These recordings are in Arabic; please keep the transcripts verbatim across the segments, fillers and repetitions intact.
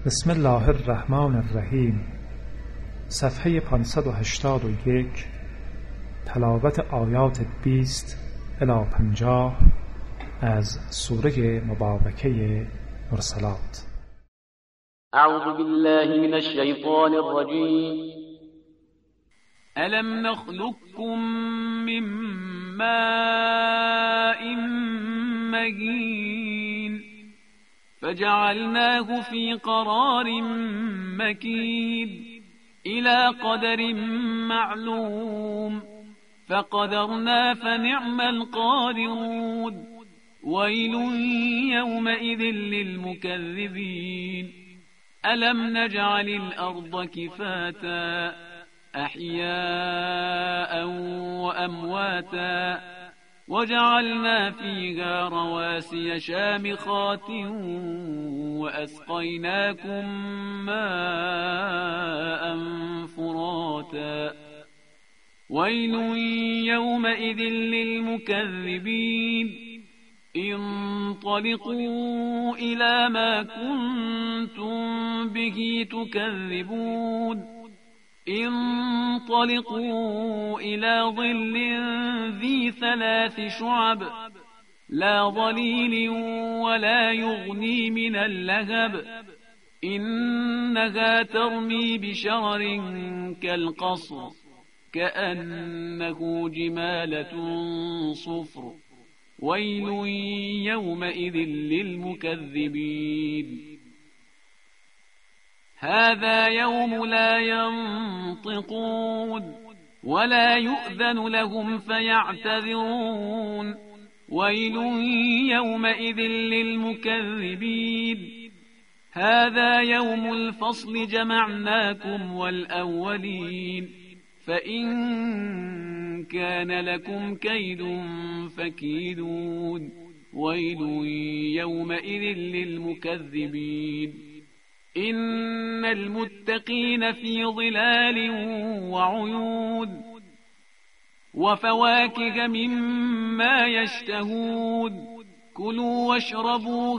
بسم الله الرحمن الرحیم. صفحه پانصد و هشتاد و یک. تلاوت آیات بیست الی پنجاه از سوره مبارکه مرسلات. اعوذ بالله من الشیطان الرجیم. الم نخلقكم من ماء مهین فجعلناه في قرار مكين إلى قدر معلوم فقدرنا فنعم القادرون ويل يومئذ للمكذبين ألم نجعل الأرض كفاتا أحياء وأمواتا وجعلنا فيها رواسي شامخات وأسقيناكم ماء فراتا ويل يومئذ للمكذبين انطلقوا إلى ما كنتم به تكذبون انطلقوا إلى ظل ذي ثلاث شعب لا ظليل ولا يغني من اللهب إنها ترمي بشرر كالقصر كأنه جمالة صفر ويل يومئذ للمكذبين هذا يوم لا ينطقون ولا يؤذن لهم فيعتذرون ويل يومئذ للمكذبين هذا يوم الفصل جمعناكم والأولين فإن كان لكم كيد فكيدون ويل يومئذ للمكذبين إن المتقين في ظلال وعيون وفواكه مما يشتهون كلوا واشربوا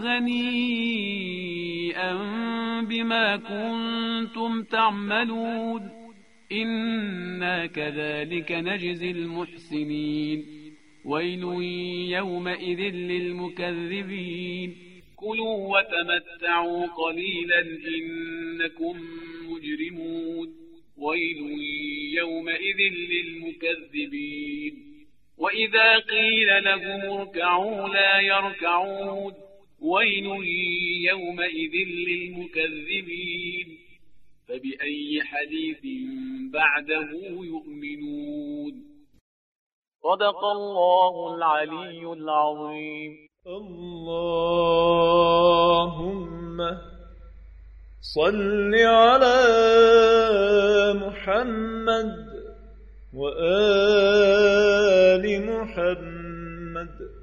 هنيئا بما كنتم تعملون إنا كذلك نجزي المحسنين ويل يومئذ للمكذبين كلوا وتمتعوا قليلا إنكم مجرمون ويل يومئذ للمكذبين وإذا قيل لهم اركعوا لا يركعون ويل يومئذ للمكذبين فبأي حديث بعده يؤمنون صدق الله العلي العظيم. اللهم صل على محمد وآل محمد.